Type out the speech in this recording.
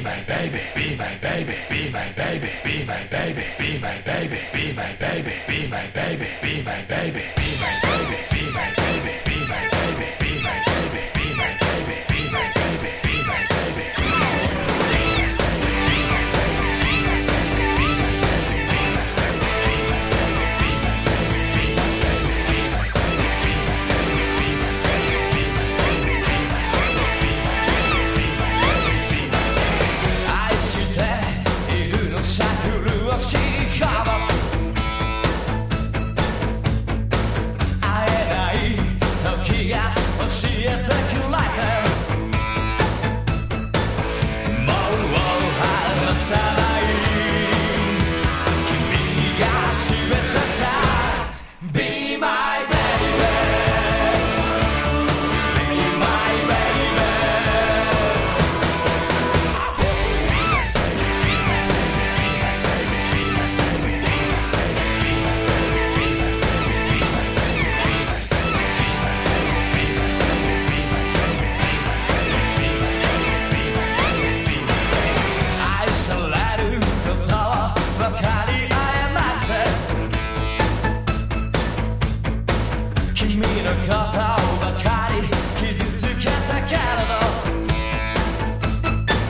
my baby, be my baby, be my baby, be my baby, be my baby, be my baby, be my baby, be my baby, be my baby, be my baby, be my baby, be my baby, be my baby, be my baby, be my baby.君の肩を